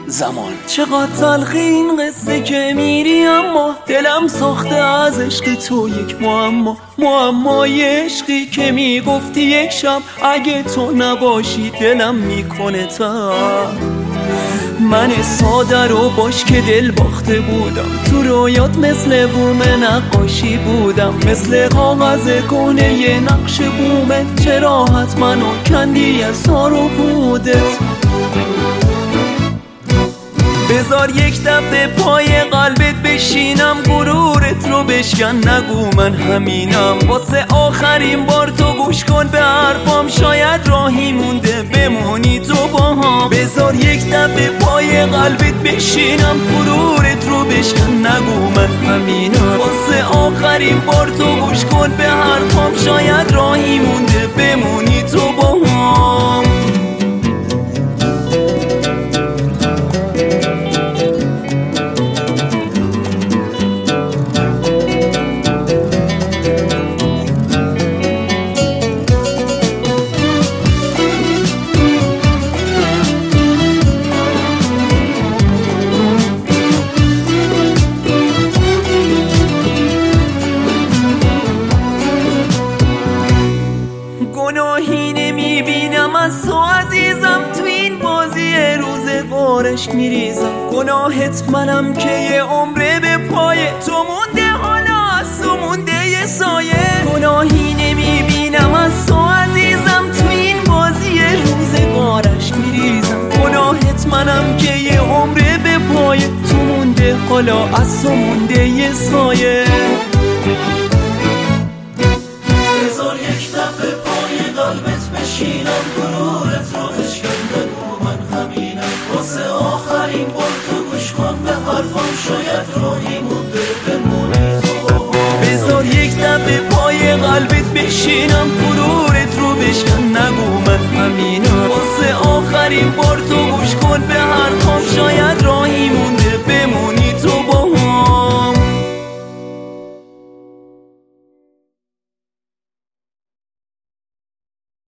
زمان. چقدر تلخی این قصه که میری، اما دلم ساخته از عشق تو یک معمای عشقی که میگفتی یک شب اگه تو نباشی دلم میکنه تب. من ساده رو باش که دل باخته بودم، تو رویات مثل بوم نقاشی بودم، مثل کاغذ کهنه یه نقش بومت. چرا حتما کندی از سار و پودت؟ بذار یک دفعه پای قلبت بشینم، غرورت رو بشکن، نگو من همینم. واسه آخرین بار تو گوش کن به حرفام، شاید راهی مونده بمونی تو باهام. بذار یک دفعه پای قلبت بشینم، غرورت رو بشکن، نگو من همینم. واسه آخرین بار تو گوش کن به حرفام، شاید راهی مونده بمونی تو باهام. گناهی نمیبینم از تو عزیزم، تو این بازی روزگارش میریزم. گناهت منم که یه عمره به پای تو مونده، حالا از تو مونده یه سایه. گناهی نمیبینم از تو عزیزم، تو این بازی روزگارش میریزم. گناهت منم که یه عمره به پای تو مونده، حالا از تو مونده یه سایه. بذار یک دفعه پای قلبت بشینم، غرورت رو بشکن، بگو من همینم. واسه آخرین بار تو گوش کن به حرفم، شاید راهی مونده بمونی تو. بذار یک دفعه پای قلبت بشینم، غرورت رو بشکن، نگو من همینم. واسه آخرین بار تو گوش کن به حرفم،